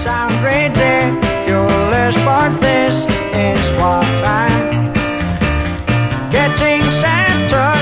sound ridiculous, but this is what I'm getting Santa.